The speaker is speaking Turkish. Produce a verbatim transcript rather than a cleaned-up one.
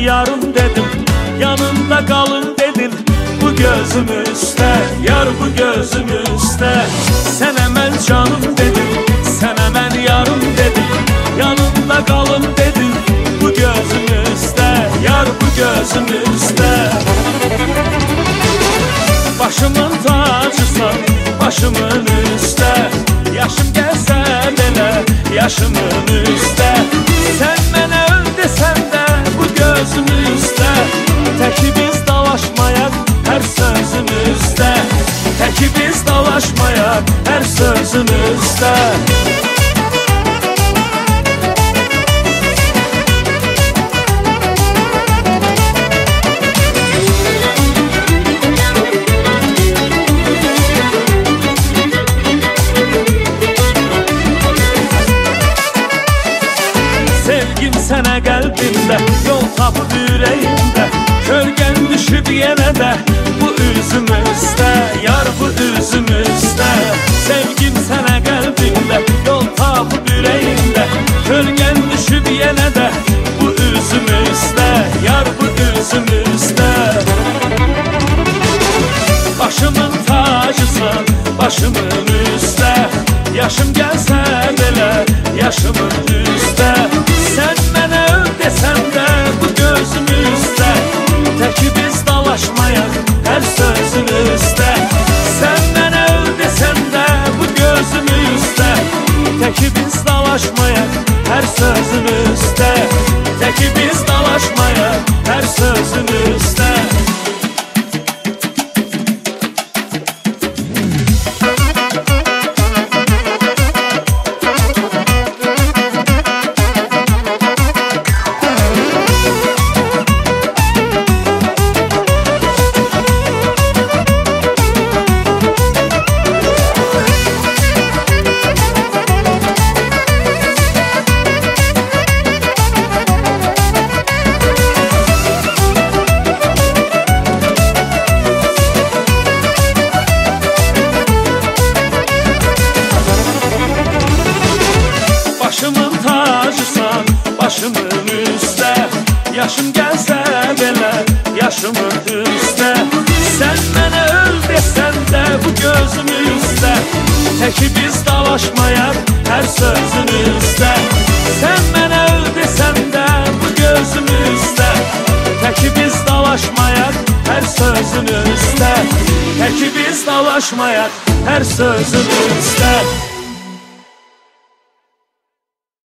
yarım dedim, yanımda kalın dedin. Bu gözümüzde, yar bu gözümüzde. Sen hemen canım dedin, sen hemen yarım dedin, yanımda kalın dedin. Bu gözümüzde, yar bu gözümüzde. Başımın tacısan, başımın üstte. Yaşım gelse belə, yaşımın üstte. Sen mənə öl desen de bu gözümüzde. Teki biz dalaşmayak her sözümüzde. Teki biz dalaşmayak her sözümüzde. Sevgim sənə qəlbimdə, yol tapıb ürəyimdə. Kölgən düşüb yenə də bu üzümüzdə, yar bu üzümüzdə. Sevgim sənə qəlbimdə, yol tapıb ürəyimdə. Kölgən düşüb yenə də bu üzümüzdə, yar bu üzümüzdə. Başımın tacısan, başımın üstə. Yaşım gəlsə belə, yaşımın üstə. Sen mənə öl desen de bu gözümüzde. Teki biz dalaşmayak her sözümüzde. Sen mənə öl desen de bu gözümüzde. Teki biz dalaşmayak her sözümüzde. Teki biz dalaşmayak her sözümüzde. Başımın tacısan, başımın üstə. Yaşım gəlsə belə, yaşımın üstə. Sen mənə öl desen de bu gözümüzdə. Teki biz dalaşmayak her sözümüzdə. Sen mənə öl desen de bu gözümüzdə. Teki biz dalaşmayak her sözümüzdə. Teki biz dalaşmayak her sözümüzdə.